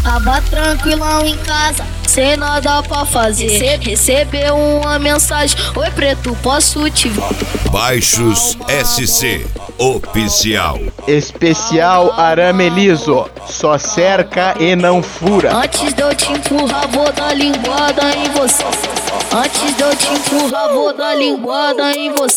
Tava tranquilão em casa, sem nada pra fazer. Recebeu uma mensagem: oi preto, posso te ver? Baixos SC Oficial. Especial arame liso, só cerca e não fura. Antes de eu te empurrar, vou dar linguada em você. Antes de eu te empurrar, vou dar linguada em você.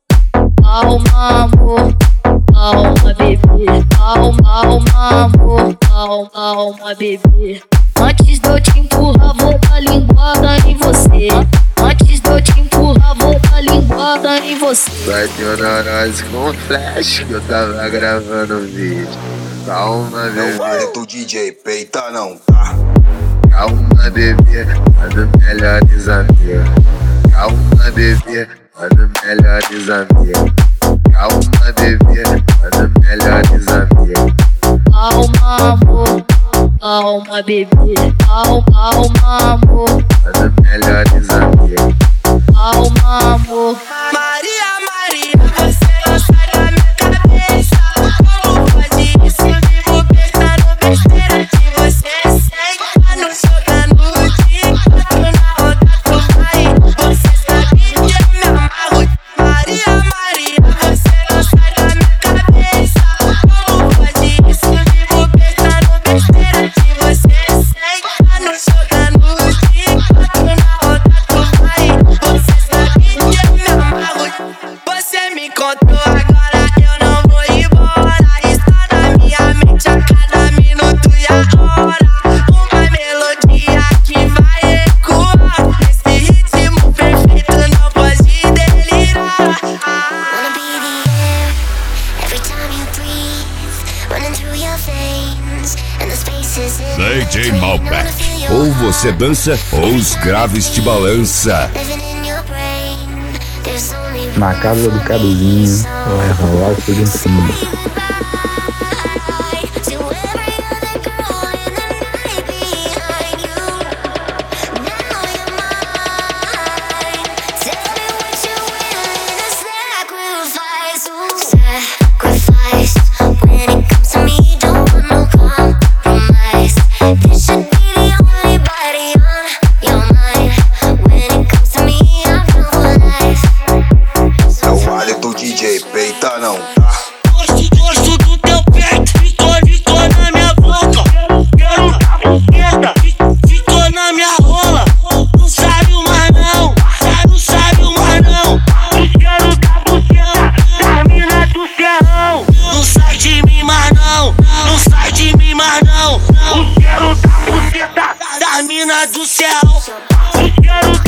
Calma, amor, calma, bebê. Calma, amor, calma, bebê. Antes de eu te empurrar, vou dar linguada em você. Antes de eu te empurrar, vou dar linguada em você. Bateu na nós com flash que eu tava gravando o vídeo. Calma, bebê. Não vale tu DJ, peita não, tá? Calma, bebê, manda melhores amigos. Calma, bebê, manda melhores amigos. Calma, bebê, manda melhores amigos. Calma, amor, calma, bebê. Calma, amor, Manda melhores amigos. calma, amor. Maria, você não sai da minha cabeça. Como pode isso? Vivo pensando besteira que você segue. Tá no jogando de 4 na roda, tu vai. Você sabe que eu me amarro. Maria, você não sai da minha cabeça. Como pode isso? Vivo pensando besteira que você segue. Tá no jogando de 4 na roda, tu vai. Você sabe que eu me amarro. Você me contou, agora eu não vou embora. Está na minha mente a cada minuto e a hora. Uma melodia que vai ecoar. Nesse ritmo perfeito não pode delirar. Wanna be the air every time you breathe, running through your veins and the spaces in DJ between. Malbec. Wanna feel your Ou você dança, ou os graves te balança. living in your brain. There's only Na casa do Caduzinho vai rolar o fogo em cima. to every other girl in the night behind you. Now you're mine. Tell me what you're willing to sacrifice. Ooh. Sacrifice when it comes to me. Don't want no compromise. This should be the only body on your mind. When it comes to me, I'm down for life. Não vale tu DJ, peita não, tá? Gosto do teu peito, ficou na minha boca. Quero dar buqueta, ficou na minha rola. Não sabe mais não, não sabe mais não. Quero dar buqueta, da mina do céu. Não sai de mim mais não, não sai de mim mais não. Quero dar buqueta, da mina do céu. Quero